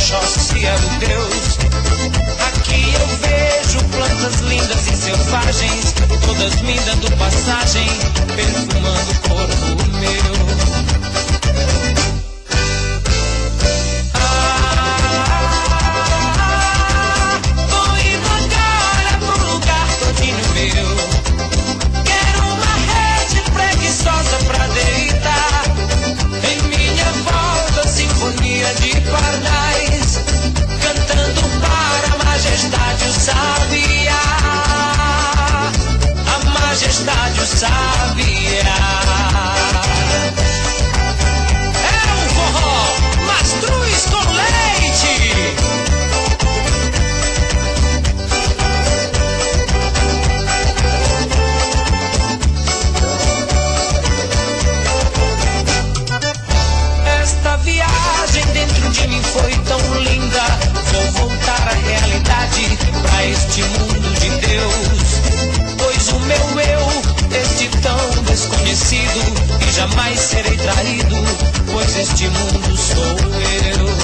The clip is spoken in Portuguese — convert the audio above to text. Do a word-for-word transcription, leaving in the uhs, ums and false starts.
Oxóssi é o Deus. Aqui eu vejo plantas lindas e selvagens, todas me dando passagem, perfumando o corpo meu. Pra deitar em minha volta, sinfonia de pardais, cantando para a majestade o sabiá, a majestade o sabiá. É um forró mastruz com leite. Esta viagem dentro de mim foi tão linda. Vou voltar à realidade, pra este mundo de Deus. Pois o meu eu, este tão desconhecido, e jamais serei traído, pois este mundo sou eu.